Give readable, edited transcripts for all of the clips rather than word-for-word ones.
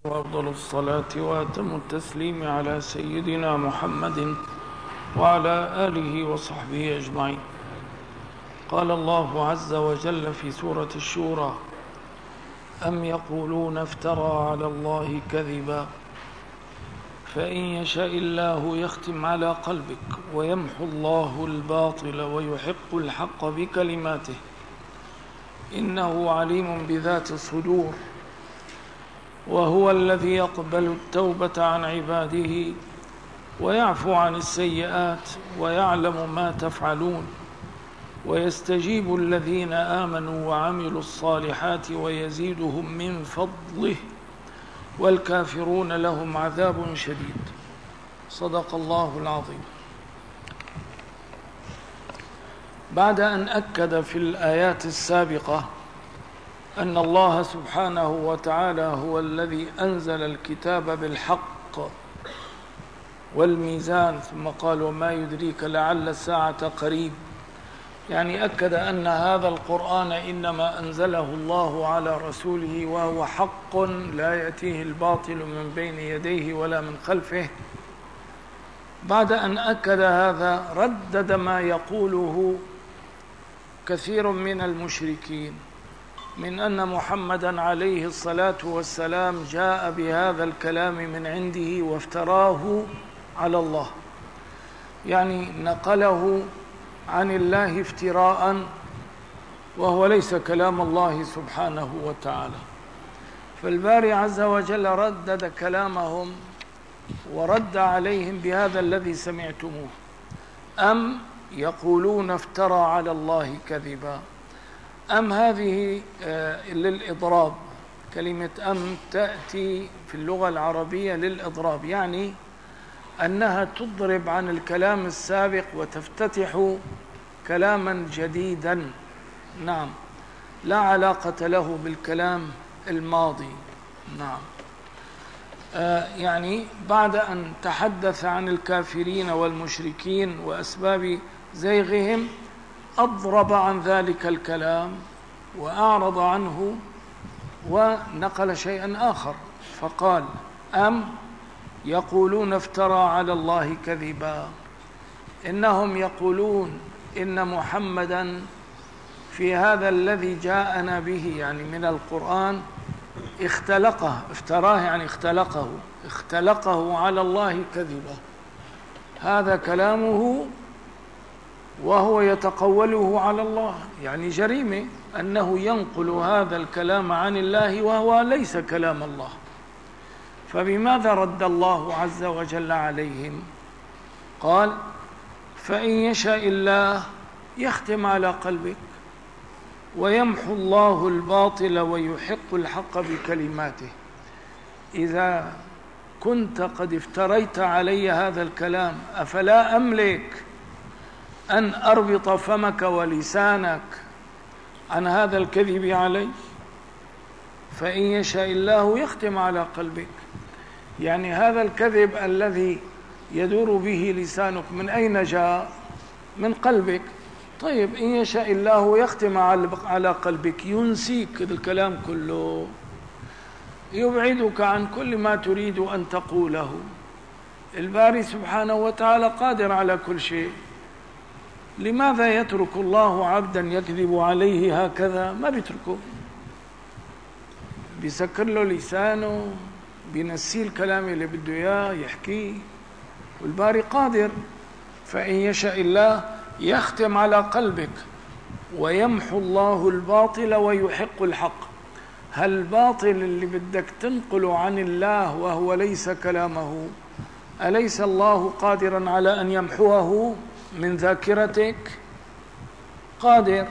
وأفضل الصلاة وأتم التسليم على سيدنا محمد وعلى آله وصحبه أجمعين. قال الله عز وجل في سورة الشورى: أم يقولون افترى على الله كذبا فإن يشاء الله يختم على قلبك ويمحو الله الباطل ويحق الحق بكلماته إنه عليم بذات الصدور وهو الذي يقبل التوبة عن عباده ويعفو عن السيئات ويعلم ما تفعلون ويستجيب الذين آمنوا وعملوا الصالحات ويزيدهم من فضله والكافرون لهم عذاب شديد. صدق الله العظيم. بعد أن أكد في الآيات السابقة أن الله سبحانه وتعالى هو الذي أنزل الكتاب بالحق والميزان، ثم قال: وما يدريك لعل الساعة قريب، يعني أكد أن هذا القرآن إنما أنزله الله على رسوله وهو حق لا يأتيه الباطل من بين يديه ولا من خلفه. بعد أن أكد هذا ردد ما يقوله كثير من المشركين من أن محمدا عليه الصلاة والسلام جاء بهذا الكلام من عنده وافتراه على الله، يعني نقله عن الله افتراء وهو ليس كلام الله سبحانه وتعالى. فالباري عز وجل ردد كلامهم ورد عليهم بهذا الذي سمعتموه: أم يقولون افترى على الله كذبا. أم هذه للإضراب، كلمة أم تأتي في اللغة العربية للإضراب، يعني أنها تضرب عن الكلام السابق وتفتتح كلاما جديدا، نعم، لا علاقة له بالكلام الماضي. نعم، يعني بعد أن تحدث عن الكافرين والمشركين وأسباب زيغهم أضرب عن ذلك الكلام وأعرض عنه ونقل شيئا آخر، فقال: أم يقولون افترى على الله كذبا. إنهم يقولون إن محمدا في هذا الذي جاءنا به، يعني من القرآن، اختلقه، افتراه يعني اختلقه على الله كذبا. هذا كلامه وهو يتقوله على الله، يعني جريمة أنه ينقل هذا الكلام عن الله وهو ليس كلام الله. فبماذا رد الله عز وجل عليهم؟ قال: فإن يشاء الله يختم على قلبك ويمحو الله الباطل ويحق الحق بكلماته. إذا كنت قد افتريت علي هذا الكلام أفلا أملك أن أربط فمك ولسانك عن هذا الكذب علي؟ فإن يشاء الله يختم على قلبك، يعني هذا الكذب الذي يدور به لسانك من أين جاء؟ من قلبك. طيب، إن يشاء الله يختم على قلبك، ينسيك الكلام كله، يبعدك عن كل ما تريد أن تقوله. الباري سبحانه وتعالى قادر على كل شيء، لماذا يترك الله عبدا يكذب عليه هكذا؟ ما بيتركه، بيسكر له لسانه، بينسيه الكلام اللي بده اياه يحكيه، والباري قادر. فإن يشاء الله يختم على قلبك ويمحو الله الباطل ويحق الحق. هل الباطل اللي بدك تنقله عن الله وهو ليس كلامه، أليس الله قادرا على أن يمحوه من ذاكرتك؟ قادر.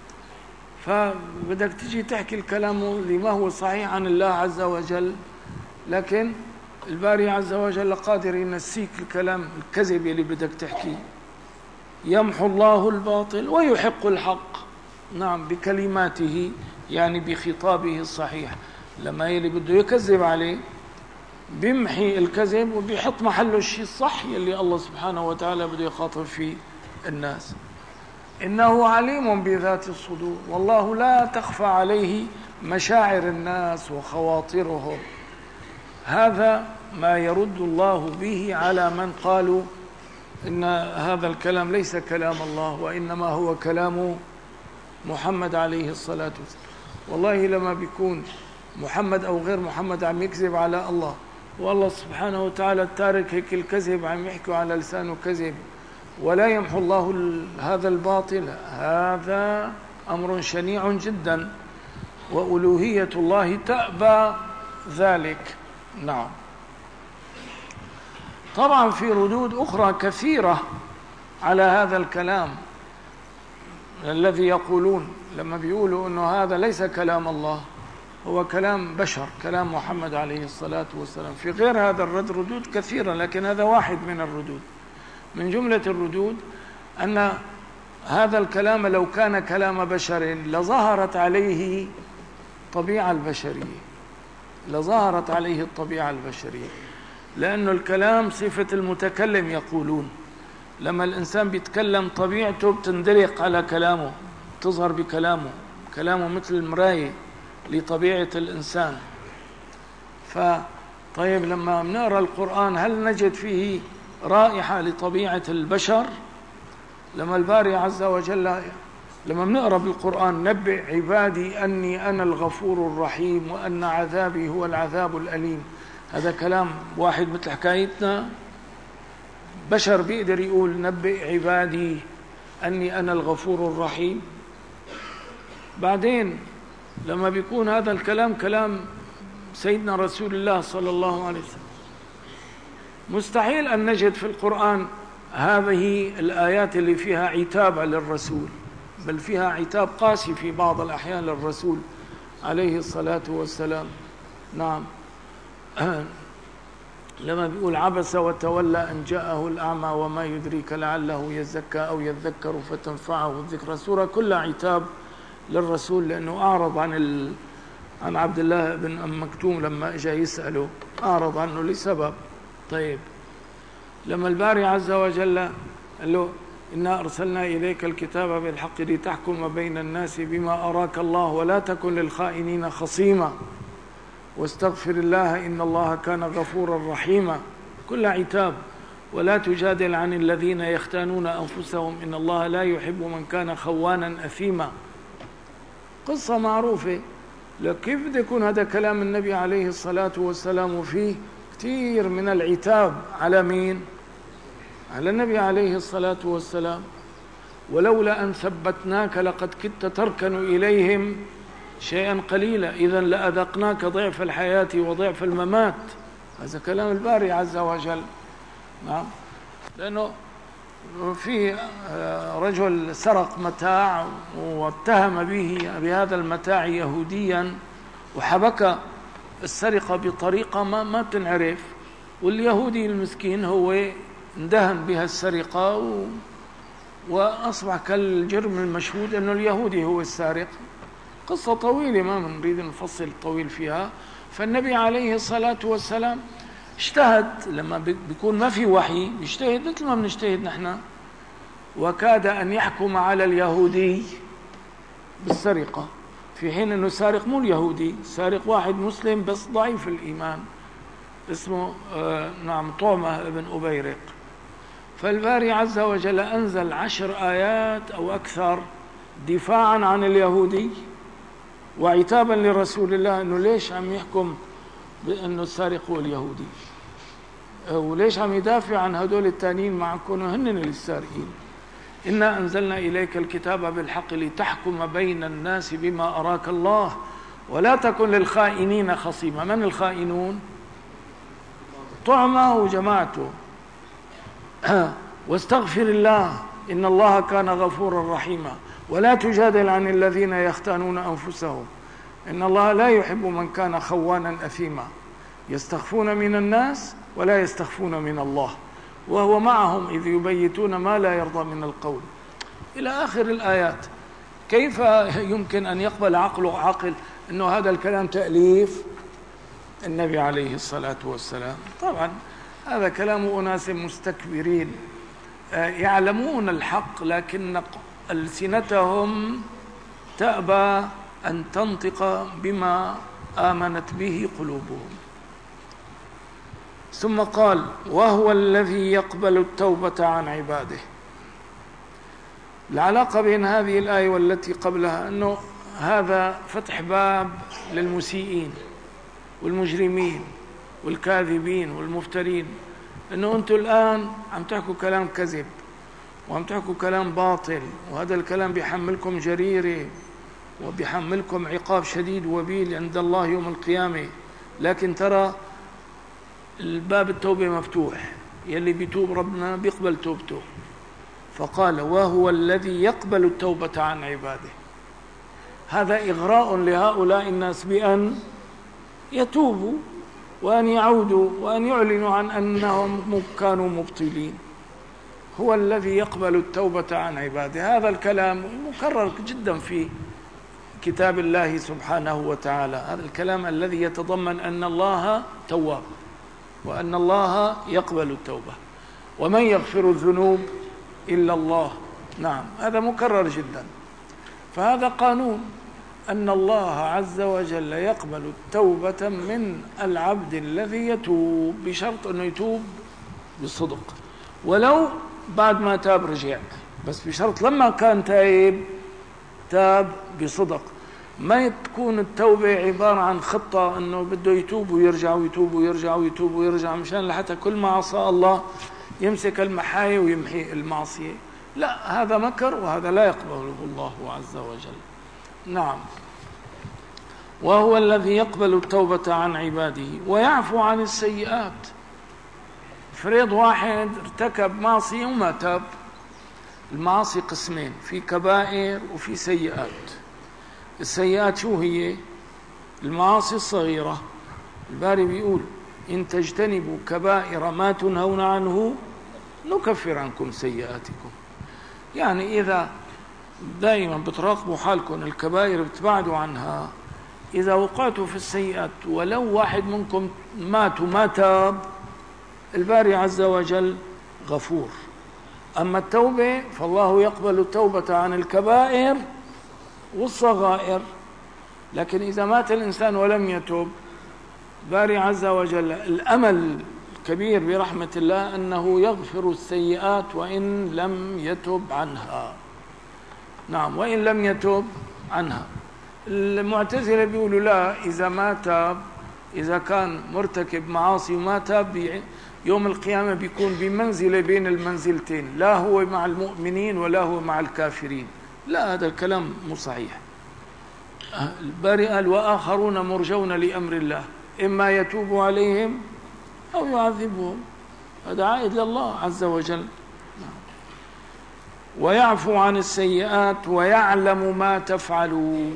فبدك تجي تحكي الكلام لما هو صحيح عن الله عز وجل، لكن الباري عز وجل قادر ينسيك الكلام الكذب اللي بدك تحكيه. يمحو الله الباطل ويحق الحق، نعم، بكلماته، يعني بخطابه الصحيح. لما يلي بده يكذب عليه بيمحي الكذب وبيحط محله الشيء الصح اللي الله سبحانه وتعالى بده يخاطب فيه الناس. إنه عليم بذات الصدور، والله لا تخفى عليه مشاعر الناس وخواطرهم. هذا ما يرد الله به على من قالوا إن هذا الكلام ليس كلام الله وإنما هو كلام محمد عليه الصلاة والسلام. والله لما بيكون محمد أو غير محمد عم يكذب على الله، والله سبحانه وتعالى التارك هيك الكذب عم يحكوا على لسانه كذب، ولا يمحو الله هذا الباطل، هذا أمر شنيع جدا، وألوهية الله تأبى ذلك. نعم. طبعا في ردود أخرى كثيرة على هذا الكلام الذي يقولون لما بيقولوا أنه هذا ليس كلام الله، هو كلام بشر، كلام محمد عليه الصلاة والسلام. في غير هذا الرد ردود كثيرة، لكن هذا واحد من الردود. من جملة الردود أن هذا الكلام لو كان كلام بشر لظهرت عليه الطبيعة البشرية، لظهرت عليه الطبيعة البشرية، لأن الكلام صفة المتكلم. يقولون لما الإنسان بيتكلم طبيعته بتندلق على كلامه، تظهر بكلامه، كلامه مثل المراية لطبيعة الإنسان. طيب لما بنقرأ القرآن هل نجد فيه رائحة لطبيعة البشر؟ لما الباري عز وجل لما بنقرأ بالقرآن نبئ عبادي أني أنا الغفور الرحيم وأن عذابي هو العذاب الأليم، هذا كلام واحد مثل حكايتنا؟ بشر بيقدر يقول نبئ عبادي أني أنا الغفور الرحيم؟ بعدين لما بيكون هذا الكلام كلام سيدنا رسول الله صلى الله عليه وسلم، مستحيل أن نجد في القرآن هذه الآيات اللي فيها عتاب للرسول، بل فيها عتاب قاسي في بعض الأحيان للرسول عليه الصلاة والسلام. نعم. لما بيقول عبس وتولى أن جاءه الأعمى وما يدريك لعله يزكى أو يذكر فتنفعه الذكرى، سورة كلها عتاب للرسول، لأنه أعرض عن عبد الله بن أم مكتوم لما اجى يسأله، أعرض عنه لسبب. طيب لما الباري عز وجل قال له إنا أرسلنا إليك الكتاب بالحق لتحكم بين الناس بما أراك الله ولا تكن للخائنين خصيما واستغفر الله إن الله كان غفورا رحيما، كل عتاب. ولا تجادل عن الذين يختانون أنفسهم إن الله لا يحب من كان خوانا أثيما، قصة معروفة. كيف بده يكون هذا كلام النبي عليه الصلاة والسلام وفيه كثير من العتاب على مين؟ على النبي عليه الصلاة والسلام. ولولا أن ثبتناك لقد كدت تركن إليهم شيئا قليلا إذا لأذقناك ضعف الحياة وضعف الممات، هذا كلام الباري عز وجل. نعم. لأنه في رجل سرق متاع واتهم بهذا المتاع يهوديا وحبك السرقة بطريقة ما بتنعرف، واليهودي المسكين هو اندهن بها السرقة وأصبح كالجرم المشهود أنه اليهودي هو السارق. قصة طويلة ما نريد نفصل طويل فيها. فالنبي عليه الصلاة والسلام اجتهد لما بيكون ما في وحي، يجتهد مثل ما بنجتهد نحن، وكاد أن يحكم على اليهودي بالسرقة، في حين أنه سارق مو اليهودي، سارق واحد مسلم بس ضعيف الإيمان اسمه نعم طعمة ابن أبيرق. فالباري عز وجل أنزل 10 آيات أو أكثر دفاعا عن اليهودي وعتابا لرسول الله أنه ليش عم يحكم بأنه السارق هو اليهودي، وليش عم يدافع عن هدول التانيين مع كونه هن السارقين. إنا أنزلنا إليك الكتاب بالحق لتحكم بين الناس بما أراك الله ولا تكن للخائنين خصيما. من الخائنون؟ طعمة وجماعته. واستغفر الله إن الله كان غفورا رحيما ولا تجادل عن الذين يختانون أنفسهم إن الله لا يحب من كان خوانا أثيما يستخفون من الناس ولا يستخفون من الله وهو معهم إذ يبيتون ما لا يرضى من القول إلى آخر الآيات. كيف يمكن أن يقبل عقل أنه هذا الكلام تأليف النبي عليه الصلاة والسلام؟ طبعا هذا كلام أناس مستكبرين يعلمون الحق لكن ألسنتهم تأبى أن تنطق بما آمنت به قلوبهم. ثم قال وهو الذي يقبل التوبة عن عباده. العلاقة بين هذه الآية والتي قبلها أنه هذا فتح باب للمسيئين والمجرمين والكاذبين والمفترين، أنه أنتم الآن عم تحكوا كلام كذب وعم تحكوا كلام باطل، وهذا الكلام بيحملكم جريرة وبيحملكم عقاب شديد وبيل عند الله يوم القيامة، لكن ترى الباب التوبة مفتوح، يلي بيتوب ربنا بيقبل توبته. فقال وهو الذي يقبل التوبة عن عباده. هذا إغراء لهؤلاء الناس بأن يتوبوا وأن يعودوا وأن يعلنوا عن أنهم كانوا مبطلين. هو الذي يقبل التوبة عن عباده. هذا الكلام مكرر جدا في كتاب الله سبحانه وتعالى، هذا الكلام الذي يتضمن أن الله تواب وأن الله يقبل التوبة، ومن يغفر الذنوب إلا الله. نعم، هذا مكرر جدا. فهذا قانون أن الله عز وجل يقبل التوبة من العبد الذي يتوب، بشرط أنه يتوب بالصدق، ولو بعد ما تاب رجع، بس بشرط لما كان تائب تاب بصدق. ما تكون التوبة عبارة عن خطة أنه بده يتوب ويرجع ويتوب ويرجع ويتوب ويرجع مشان لحتى كل ما عصى الله يمسك المحايا ويمحي المعصية. لا، هذا مكر وهذا لا يقبله الله عز وجل. نعم، وهو الذي يقبل التوبة عن عباده ويعفو عن السيئات. فريض واحد ارتكب معصية وما تاب. المعاصي قسمين، في كبائر وفي سيئات. السيئات شو هي؟ المعاصي الصغيرة. الباري بيقول إن تجتنبوا كبائر ما تنهون عنه نكفر عنكم سيئاتكم. يعني إذا دائما بتراقبوا حالكم الكبائر بتبعدوا عنها، إذا وقعتوا في السيئات ولو واحد منكم مات وما تاب، الباري عز وجل غفور. أما التوبة فالله يقبل التوبة عن الكبائر والصغائر، لكن إذا مات الإنسان ولم يتوب، باري عز وجل الأمل الكبير برحمة الله أنه يغفر السيئات وإن لم يتب عنها. نعم، وإن لم يتب عنها. المعتزلة بيقولوا لا، إذا ما تاب، إذا كان مرتكب معاصي وما تاب، يوم القيامة بيكون بمنزلة بين المنزلتين، لا هو مع المؤمنين ولا هو مع الكافرين. لا، هذا الكلام مو صحيح. الباري قال وآخرون مرجون لأمر الله إما يتوب عليهم أو يعذبهم. هذا عائد لله عز وجل. ويعفو عن السيئات ويعلم ما تفعلون.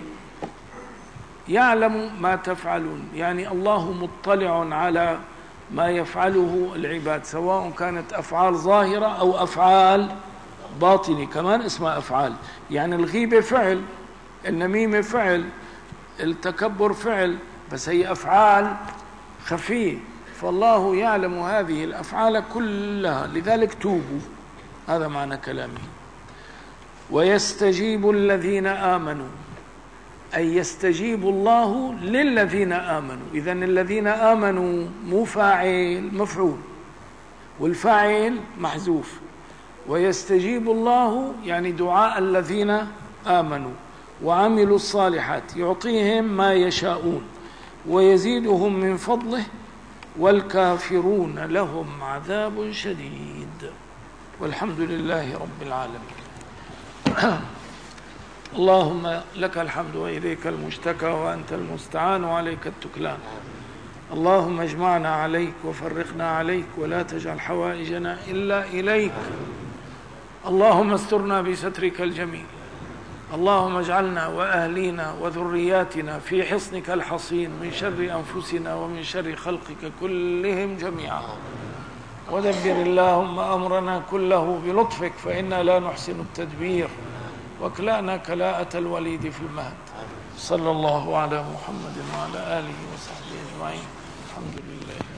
يعلم ما تفعلون يعني الله مطلع على ما يفعله العباد، سواء كانت أفعال ظاهرة أو أفعال باطنة، كمان اسمها أفعال. يعني الغيبة فعل، النميمة فعل، التكبر فعل، بس هي أفعال خفية، فالله يعلم هذه الأفعال كلها، لذلك توبوا. هذا معنى كلامه. ويستجيب الذين آمنوا، أي يستجيب الله للذين آمنوا. إذن الذين آمنوا مو فاعل، مفعول، والفاعل محذوف. ويستجيب الله يعني دعاء الذين آمنوا وعملوا الصالحات، يعطيهم ما يشاءون ويزيدهم من فضله، والكافرون لهم عذاب شديد. والحمد لله رب العالمين. اللهم لك الحمد وإليك المشتكى وأنت المستعان وعليك التكلان. اللهم اجمعنا عليك وفرقنا عليك ولا تجعل حوائجنا إلا إليك. اللهم استرنا بسترك الجميل. اللهم اجعلنا وأهلينا وذرياتنا في حصنك الحصين من شر أنفسنا ومن شر خلقك كلهم جميعا. ودبر اللهم أمرنا كله بلطفك فإنا لا نحسن التدبير، واكلأنا كلاءة الوليد في المهد. صلى الله على محمد وعلى آله وصحبه أجمعين. الحمد لله.